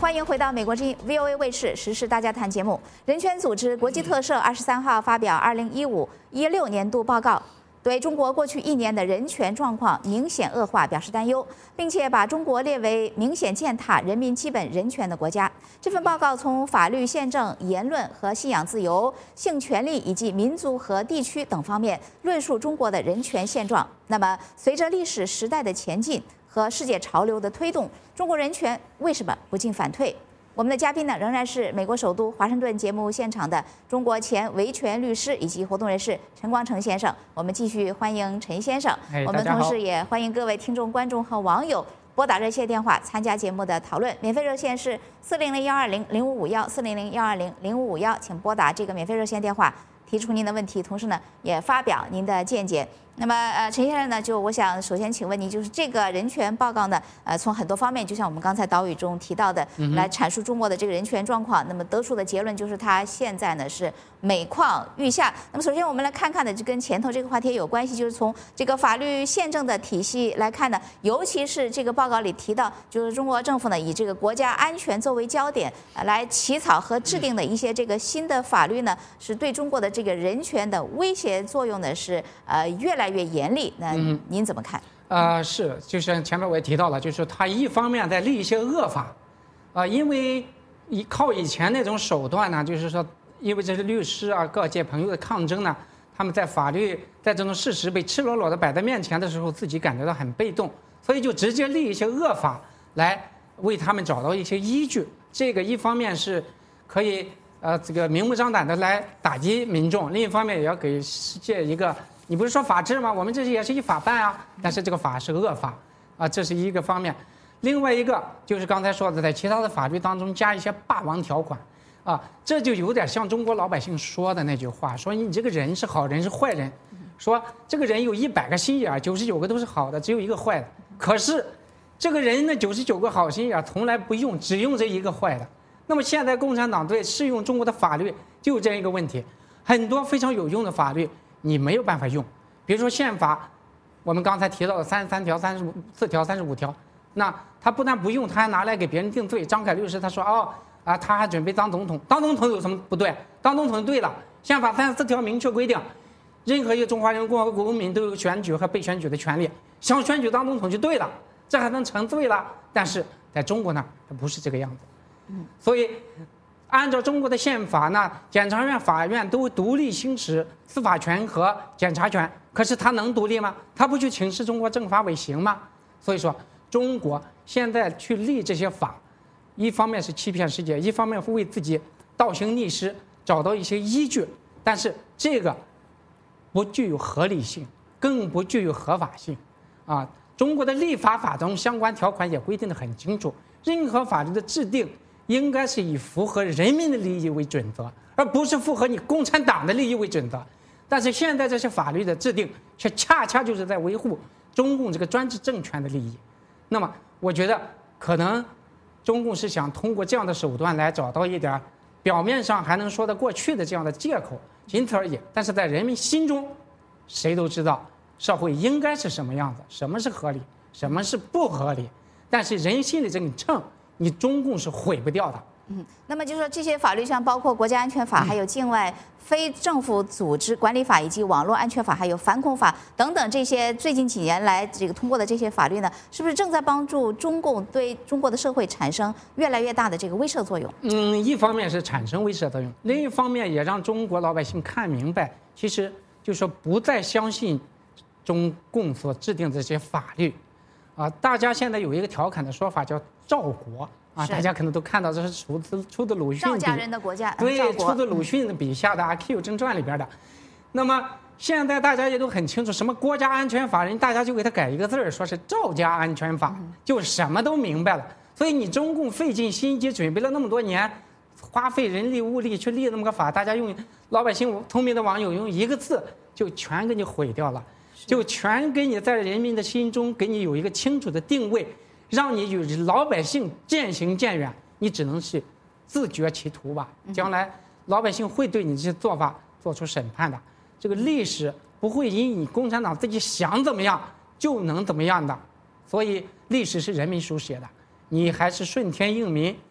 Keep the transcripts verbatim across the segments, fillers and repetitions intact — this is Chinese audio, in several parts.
欢迎回到美国之音 V O A 卫视时事大家谈节目。人权组织国际特赦二十三号发表二零一五一六年度报告，对中国过去一年的人权状况明显恶化表示担忧，并且把中国列为明显践踏人民基本人权的国家。这份报告从法律、宪政、言论和信仰自由、性权利以及民族和地区等方面论述中国的人权现状。那么，随着历史时代的前进和世界潮流的推动，中国人权为什么不进反退？我们的嘉宾呢，仍然是美国首都华盛顿节目现场的中国前维权律师以及活动人士陈光诚先生。我们继续欢迎陈先生。我们同时也欢迎各位听众、观众和网友拨打热线电话参加节目的讨论。免费热线是四零零幺二零零五五幺四零零幺二零零五五幺，请拨打这个免费热线电话提出您的问题，同时呢也发表您的见解。那么，呃，陈先生呢，就我想首先请问您，就是这个人权报告呢，呃，从很多方面，就像我们刚才导语中提到的，来阐述中国的这个人权状况。那么得出的结论就是，它现在呢是每况愈下。那么，首先我们来看看的，就跟前头这个话题有关系，就是从这个法律宪政的体系来看呢，尤其是这个报告里提到，就是中国政府呢以这个国家安全作为焦点，呃、来起草和制定的一些这个新的法律呢，是对中国的这个人权的威胁作用呢是呃越来越严厉。那您怎么看？ 嗯、呃，是，就像前面我也提到了，就是他一方面在立一些恶法，啊、呃，因为以靠以前那种手段呢，就是说，因为这是律师啊、各界朋友的抗争呢，他们在法律在这种事实被赤裸裸的摆在面前的时候，自己感觉到很被动，所以就直接立一些恶法来为他们找到一些依据。这个一方面是可以呃这个明目张胆的来打击民众，另一方面也要给世界一个。你不是说法治吗？我们这也是依法办啊，但是这个法是恶法，啊，这是一个方面。另外一个就是刚才说的，在其他的法律当中加一些霸王条款，啊，这就有点像中国老百姓说的那句话，说你这个人是好人是坏人，说这个人有一百个心眼，九十九个都是好的，只有一个坏的。可是这个人呢，九十九个好心眼从来不用，只用这一个坏的。那么现在共产党对适用中国的法律就有这样一个问题，很多非常有用的法律你没有办法用，比如说宪法，我们刚才提到的三十三条、三十四条、三十五条，那他不但不用，他还拿来给别人定罪。张凯律师他说，哦啊，他还准备当总统，当总统有什么不对？当总统对了，宪法三十四条明确规定，任何一个中华人民共和国公民都有选举和被选举的权利，想选举当总统就对了，这还能成罪了？但是在中国呢，它不是这个样子，嗯，所以。按照中国的宪法呢，检察院、法院都独立行使司法权和检察权。可是他能独立吗？他不去请示中国政法委行吗？所以说，中国现在去立这些法，一方面是欺骗世界，一方面会为自己倒行逆施找到一些依据。但是这个不具有合理性，更不具有合法性。啊，中国的立法法中相关条款也规定得很清楚，任何法律的制定应该是以符合人民的利益为准则，而不是符合你共产党的利益为准则。但是现在这些法律的制定，却恰恰就是在维护中共这个专制政权的利益。那么，我觉得可能中共是想通过这样的手段来找到一点表面上还能说得过去的这样的借口，仅此而已。但是在人民心中，谁都知道社会应该是什么样子，什么是合理，什么是不合理。但是人心里这个秤，你中共是毁不掉的。 嗯，那么就是说这些法律像包括国家安全法，还有境外非政府组织管理法，以及网络安全法，还有反恐法等等这些最近几年来这个通过的这些法律呢，是不是正在帮助中共对中国的社会产生越来越大的这个威慑作用？ 嗯，一方面是产生威慑作用，另一方面也让中国老百姓看明白，其实就是说不再相信中共所制定的这些法律。啊，大家现在有一个调侃的说法叫赵国啊，大家可能都看到这是出自出自鲁迅赵家人的国家， 对，出自鲁迅笔下的《阿 Q 正传》里边的。那么现在大家也都很清楚，什么国家安全法，人大家就给他改一个字儿，说是赵家安全法，就什么都明白了。所以你中共费尽心机准备了那么多年，花费人力物力去立那么个法，大家用老百姓聪明的网友用一个字就全给你毁掉了。就全给你在人民的心中给你有一个清楚的定位，让你与老百姓渐行渐远，你只能是自绝其途吧。将来老百姓会对你这些做法做出审判的。这个历史不会因你共产党自己想怎么样就能怎么样的，所以历史是人民书写的，你还是顺天应民，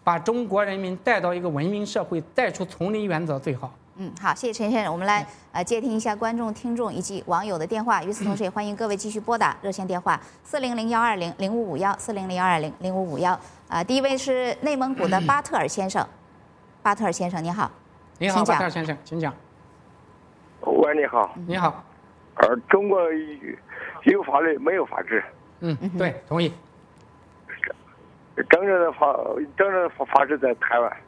把中国人民带到一个文明社会，带出丛林原则最好。 嗯，好，谢谢陈先生。我们来呃接听一下观众、听众以及网友的电话。与此同时，也欢迎各位继续拨打热线电话四零零幺二零零五五幺四零零幺二零零五五幺。啊，第一位是内蒙古的巴特尔先生，巴特尔先生，你好。 你好，巴特尔先生，请讲。 喂，你好。 你好。 呃，中国有法律没有法治。 嗯，对，同意。 真正的法，真正的法治在台湾。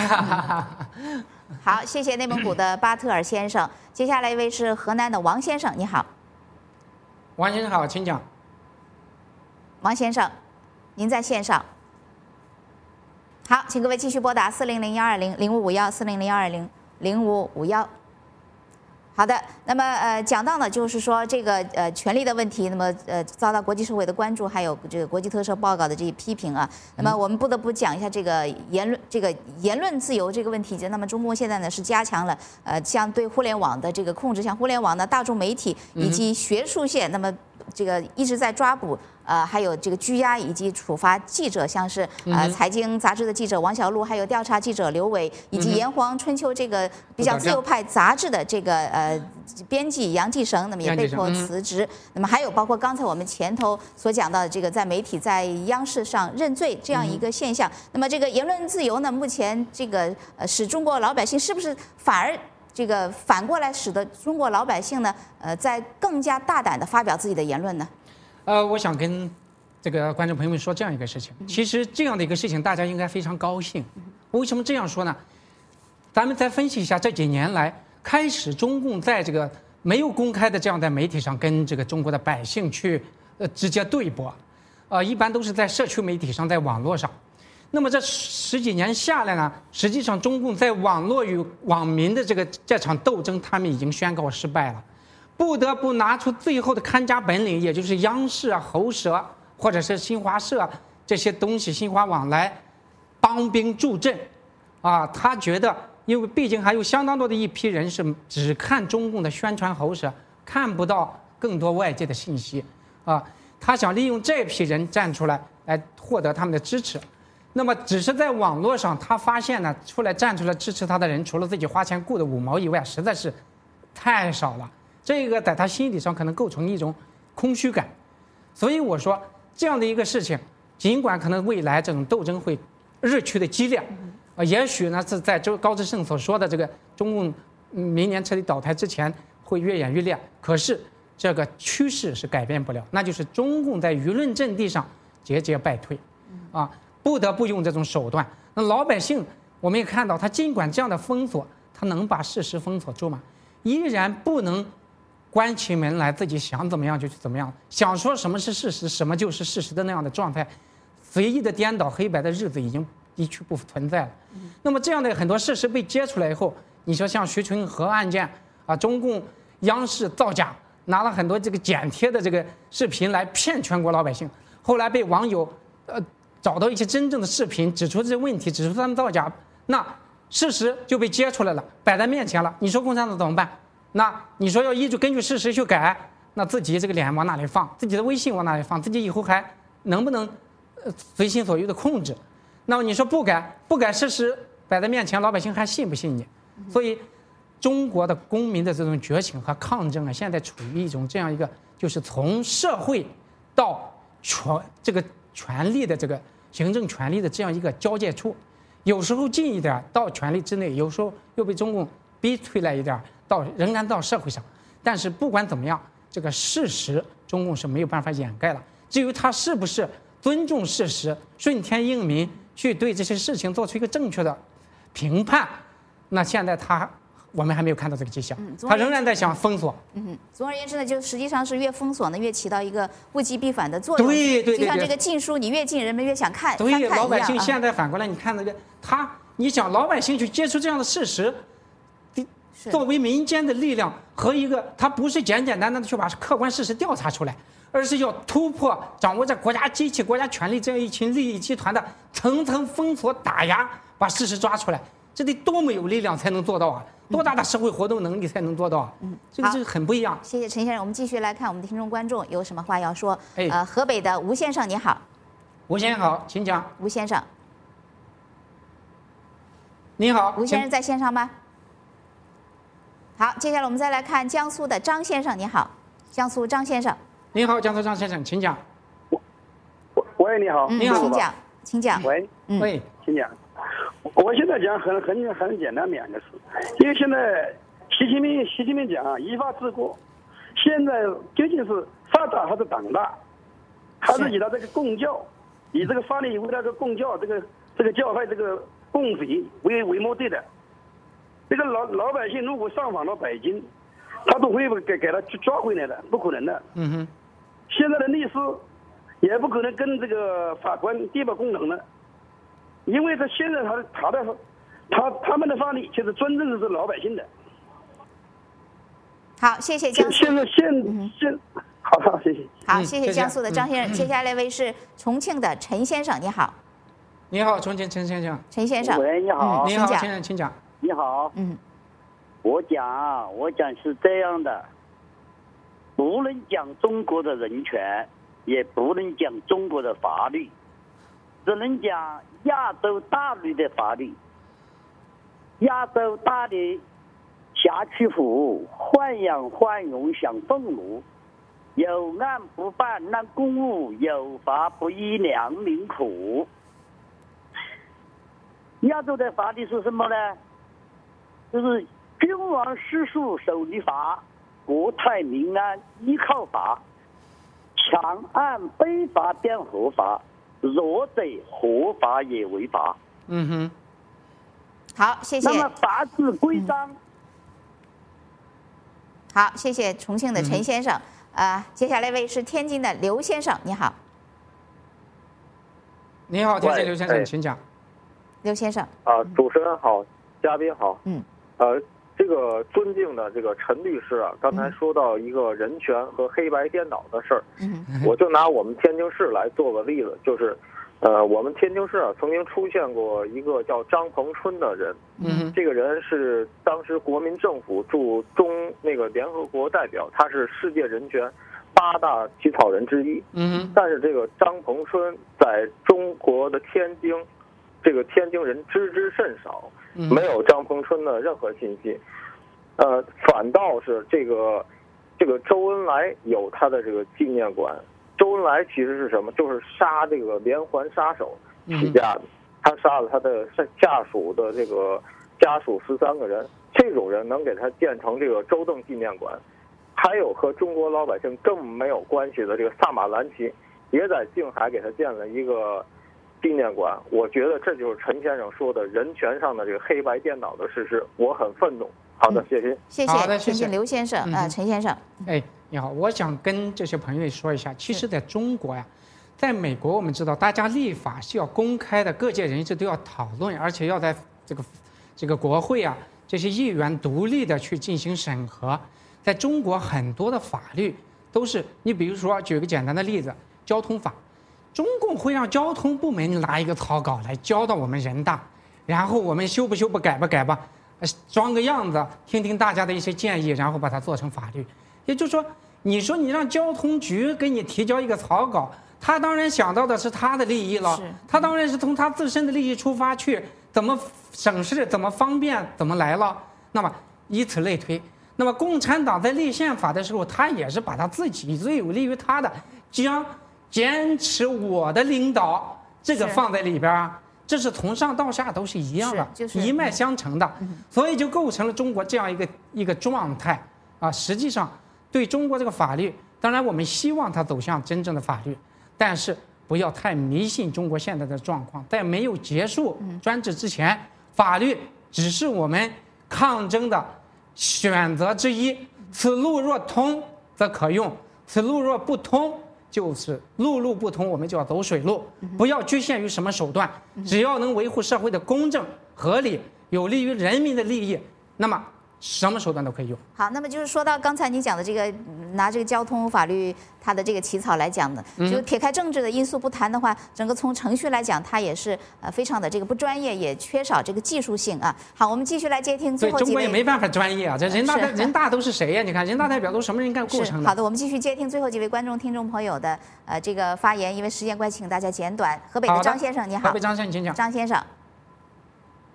好，谢谢内蒙古的巴特尔先生。接下来一位是河南的王先生，你好。 王先生好，请讲。 王先生，您在线上。好，请各位继续拨打四零零幺二零零五五幺四零零幺二零零五五幺。好的，那么呃，讲到呢，就是说这个呃权利的问题，那么呃遭到国际社会的关注，还有这个国际特赦报告的这些批评啊。那么我们不得不讲一下这个言论这个言论自由这个问题。那么中共现在呢是加强了呃像对互联网的这个控制，像互联网的大众媒体以及学术界，那么这个一直在抓捕。呃，还有这个拘押以及处罚记者，像是呃财经杂志的记者王小璐，还有调查记者刘伟，以及炎黄春秋这个比较自由派杂志的这个呃编辑杨继绳，那么也被迫辞职。那么还有包括刚才我们前头所讲到的这个在媒体在央视上认罪这样一个现象。那么这个言论自由呢，目前这个呃使中国老百姓是不是反而这个反过来使得中国老百姓呢呃在更加大胆的发表自己的言论呢？ 呃，我想跟这个观众朋友们说这样一个事情。其实这样的一个事情，大家应该非常高兴。为什么这样说呢？咱们再分析一下这几年来，开始中共在这个没有公开的这样在媒体上跟这个中国的百姓去呃直接对驳，呃，一般都是在社区媒体上，在网络上。那么这十几年下来呢，实际上中共在网络与网民的这个这场斗争，他们已经宣告失败了。不得不拿出最后的看家本领，也就是央视啊、喉舌或者是新华社这些东西、新华网来帮兵助阵，啊，他觉得，因为毕竟还有相当多的一批人是只看中共的宣传喉舌，看不到更多外界的信息，啊，他想利用这批人站出来来获得他们的支持。那么，只是在网络上，他发现呢，出来站出来支持他的人，除了自己花钱雇的五毛以外，实在是太少了。这个在他心理上可能构成一种空虚感，所以我说这样的一个事情，尽管可能未来这种斗争会日趋的激烈，啊，也许呢是在周高志胜所说的这个中共明年彻底倒台之前会越演越烈，可是这个趋势是改变不了，那就是中共在舆论阵地上节节败退，啊，不得不用这种手段。那老百姓我们也看到，他尽管这样的封锁，他能把事实封锁住吗？依然不能关起门来，自己想怎么样就去怎么样，想说什么是事实，什么就是事实的那样的状态，随意的颠倒黑白的日子已经一去不存在了。那么这样的很多事实被揭出来以后，你说像徐春和案件啊，中共央视造假，拿了很多这个剪贴的这个视频来骗全国老百姓，后来被网友呃找到一些真正的视频，指出这些问题，指出他们造假，那事实就被揭出来了，摆在面前了。你说共产党怎么办？那你说要依据根据事实去改，那自己这个脸往哪里放？自己的微信往哪里放？自己以后还能不能呃随心所欲的控制？那么你说不改，不改事实摆在面前，老百姓还信不信你？所以，中国的公民的这种觉醒和抗争啊，现在处于一种这样一个，就是从社会到权这个权力的这个行政权力的这样一个交界处，有时候近一点到权力之内，有时候又被中共逼退来一点。到仍然到社会上，但是不管怎么样，这个事实中共是没有办法掩盖了。至于他是不是尊重事实、顺天应民，去对这些事情做出一个正确的评判，那现在他我们还没有看到这个迹象，嗯、他仍然在想封锁。 嗯，总而言之呢，就实际上是越封锁呢，越起到一个物极必反的作用。 对对对， 就像这个禁书，你越禁，人们越想看。 对，老百姓现在反过来，你看那个他，你想老百姓去接触这样的事实。作为民间的力量和一个，它不是简简单单的去把客观事实调查出来，而是要突破掌握着国家机器、国家权力这样一群利益集团的层层封锁打压，把事实抓出来，这得多么有力量才能做到啊！多大的社会活动能力才能做到啊？嗯，这个这个很不一样。 谢谢陈先生，我们继续来看我们的听众观众有什么话要说。 哎， 呃，河北的吴先生你好。 吴先生好，请讲。 吴先生。 你好， 吴先生在线上吗？好，接下来我们再来看江苏的张先生，你好，江苏张先生。 你好，江苏张先生，请讲。 喂，你好， 嗯、 你好， 请讲，请讲。 喂， 嗯、 喂， 请讲。我现在讲很很很简单两个事，因为现在习近平习近平讲啊，依法治国，现在究竟是法大还是党大，还是以他这个公教，以这个法律为那个公教这个这个教派这个共匪为为目的的？这个老老百姓如果上访到北京，他都会给给他抓回来的，不可能的。 嗯哼。 现在的律师也不可能跟这个法官地位公平了，因为他现在他的他的他他们的法律就是尊重的是老百姓的。 好，谢谢江苏。 现在现现好好谢谢。 好， 嗯谢谢江苏的张先生。接下来一位是重庆的陈先生，你好。 你好，重庆陈先生。 陈先生。 喂，你好。 嗯、你好， 请讲先生，请讲。 你好。 嗯。 我讲，我讲是这样的，不能讲中国的人权，也不能讲中国的法律，只能讲亚洲大陆的法律。亚洲大陆下曲阜，豢养豢养享俸禄，有案不办难公务，有法不依良民苦。亚洲的法律是什么呢？就是君王世庶守律法，国泰民安依靠法，强按非法变合法，弱者合法也违法。 嗯哼。 好，谢谢。 那么法治规章。嗯、 好，谢谢重庆的陈先生。嗯、呃，接下来一位是天津的刘先生，你好。 你好，天津刘先生，请讲。 刘先生。 啊，主持人好，嘉宾好。 嗯。 呃，这个尊敬的这个陈律师啊，刚才说到一个人权和黑白颠倒的事儿， 嗯， 我就拿我们天津市来做个例子，就是，呃，我们天津市啊曾经出现过一个叫张鹏春的人， 嗯， 这个人是当时国民政府驻中那个联合国代表，他是世界人权八大起草人之一， 嗯， 但是这个张鹏春在中国的天津，这个天津人知之甚少。没有张鹏春的任何信息，呃，反倒是这个这个周恩来有他的这个纪念馆。周恩来其实是什么？就是杀这个连环杀手起家的，他杀了他的下属的这个家属十三个人，这种人能给他建成这个周邓纪念馆。还有和中国老百姓更没有关系的这个萨马兰奇，也在静海给他建了一个纪念馆。我觉得这就是陈先生说的人权上的这个黑白颠倒的事实，我很愤怒。好的，谢谢。 谢谢，谢谢刘先生，呃，陈先生。 哎，你好，我想跟这些朋友说一下，其实在中国呀，在美国我们知道，大家立法是要公开的，各界人士都要讨论，而且要在这个这个国会啊，这些议员独立的去进行审核。在中国很多的法律都是，你比如说举个简单的例子，交通法。中共会让交通部门拿一个草稿来交到我们人大，然后我们修不修不改吧改吧，装个样子，听听大家的一些建议，然后把它做成法律。也就是说，你说你让交通局给你提交一个草稿，他当然想到的是他的利益了，他当然是从他自身的利益出发去怎么省事、怎么方便、怎么来了。那么以此类推，那么共产党在立宪法的时候，他也是把他自己最有利于他的将。坚持我的领导，这个放在里边啊，这是从上到下都是一样的， 就是一脉相承的，所以就构成了中国这样一个一个状态啊。实际上，对中国这个法律，当然我们希望它走向真正的法律，但是不要太迷信中国现在的状况。在没有结束专制之前，法律只是我们抗争的选择之一。此路若通，则可用；此路若不通，就是路路不通，我们就要走水路，不要局限于什么手段，只要能维护社会的公正合理，有利于人民的利益，那么什么手段都可以用。 好，那么就是说到刚才你讲的这个，拿这个交通法律它的这个起草来讲的，就撇开政治的因素不谈的话，整个从程序来讲，它也是呃非常的这个不专业，也缺少这个技术性啊。好，我们继续来接听最后几位。 对，中国也没办法专业啊，这人大的人大都是谁呀？你看人大代表都什么人干构成的？ 好的，我们继续接听最后几位观众、听众朋友的呃这个发言，因为时间关系，请大家简短。河北的张先生，你好。 河北张先生，请讲。 张先生。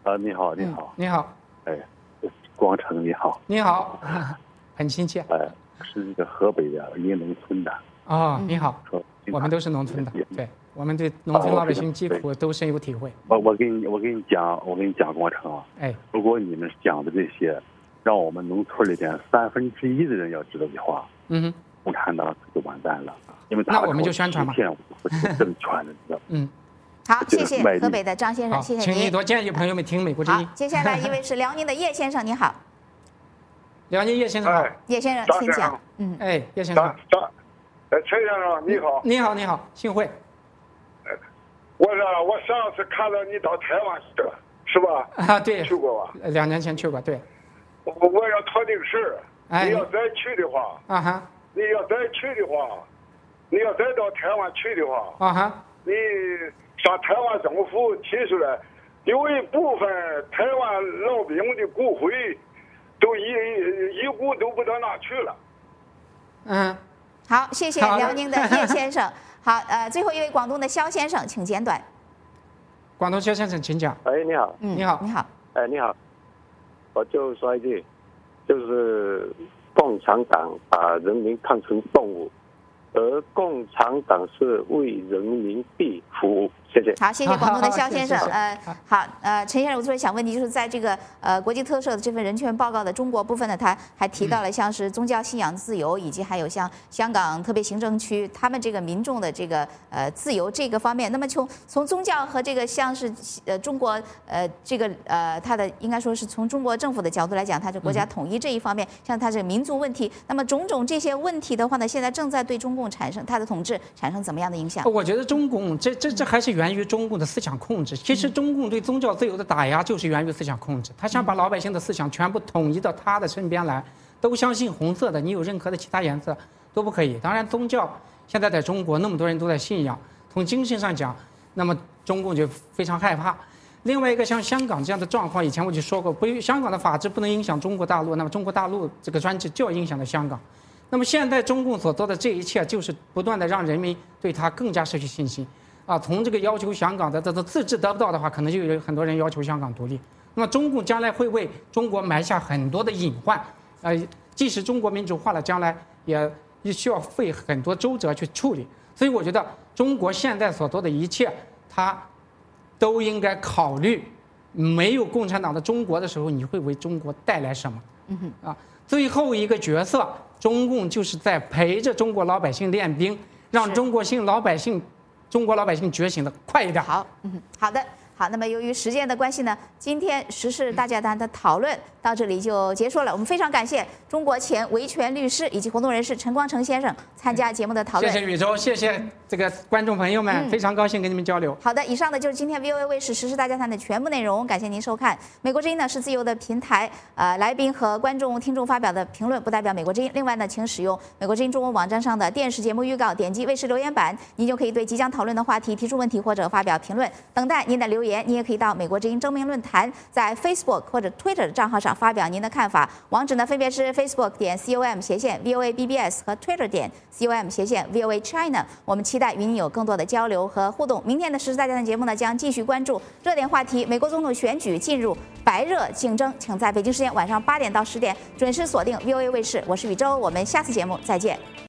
啊，你好，你好， 你好， 哎，光成你好， 你好，很亲切。 哎，是这个河北的一个农村的。 哦，你好，我们都是农村的，对，我们对农村老百姓疾苦都深有体会。 我我给你我给你讲，我给你讲光成啊， 哎， 如果你们讲的这些，让我们农村里边三分之一的人要知道的话， 嗯哼， 共产党就完蛋了，因为那我们就宣传嘛， 政权的， 嗯。 好，谢谢河北的张先生，谢谢请你多建议朋友们听美国之音。 好，接下来一位是辽宁的叶先生，你好。 辽宁叶先生好。 叶先生，请讲。 嗯，哎，叶先生。 张张，呃，陈先生你好。 你好，你好，幸会。 我说我上次看到你到台湾去了，是吧？ 啊，对。 去过吧？ 两年前去过，对。 我我要讨这个事儿， 哎， 你要再去的话， 啊哈， 你要再去的话，你要再到台湾去的话， 啊哈， 你。向台湾政府提出来，有一部分台湾老兵的骨灰，都一一股都不知道哪去了。 嗯， 好，谢谢辽宁的叶先生。好，呃，最后一位广东的肖先生，请简短。 广东肖先生，请讲。 哎，你好。 嗯， 你好， 你好。 哎，你好。我就说一句，就是共产党把人民看成动物，而共产党是为人民币服务。谢谢。 好，谢谢广东的肖先生。 谢谢呃，好，呃，陈先生，我特别想问你，就是在这个呃国际特赦的这份人权报告的中国部分呢，他还提到了像是宗教信仰自由，以及还有像香港特别行政区他们这个民众的这个呃自由这个方面。那么从从宗教和这个像是呃中国呃这个呃他的应该说是从中国政府的角度来讲，它是国家统一这一方面，像它这个民族问题，那么种种这些问题的话呢，现在正在对中共产生它的统治产生怎么样的影响？ 我觉得中共这这这还是源于中共的思想控制。其实中共对宗教自由的打压就是源于思想控制，他想把老百姓的思想全部统一到他的身边来，都相信红色的，你有任何的其他颜色都不可以。当然，宗教现在在中国那么多人都在信仰，从精神上讲，那么中共就非常害怕。另外一个像香港这样的状况，以前我就说过，不，香港的法治不能影响中国大陆，那么中国大陆这个专制就要影响到香港。那么现在中共所做的这一切，就是不断的让人民对他更加失去信心。啊，从这个要求香港的这这自治得不到的话，可能就有很多人要求香港独立。那么中共将来会为中国埋下很多的隐患，呃，即使中国民主化了，将来也也需要费很多周折去处理。所以我觉得中国现在所做的一切，它都应该考虑，没有共产党的中国的时候，你会为中国带来什么？ 嗯哼， 啊，最后一个角色，中共就是在陪着中国老百姓练兵，让中国性老百姓。中国老百姓觉醒的快一点。 好，嗯，好的，好。那么由于时间的关系呢，今天时事大家谈的讨论到这里就结束了。我们非常感谢中国前维权律师以及活动人士陈光诚先生参加节目的讨论。 谢谢宇宙，谢谢这个观众朋友们，嗯、非常高兴跟你们交流。 好的，以上的就是今天 V O A 卫视时事大家谈的全部内容，感谢您收看。美国之音呢是自由的平台，呃，来宾和观众、听众发表的评论不代表美国之音。另外呢，请使用美国之音中文网站上的电视节目预告，点击卫视留言板，您就可以对即将讨论的话题提出问题或者发表评论，等待您的留言。您也可以到美国之音征名论坛，在 Facebook 或者 Twitter 的账号上发表您的看法。网址呢分别是 Facebook 点 com 斜线 V O A B B S 和 Twitter 点 com 斜线 V O A China。我们期待与您有更多的交流和互动。明天的时事大家谈节目呢，将继续关注热点话题。美国总统选举进入白热竞争，请在北京时间晚上八点到十点准时锁定 V O A 卫视。我是宇宙，我们下次节目再见。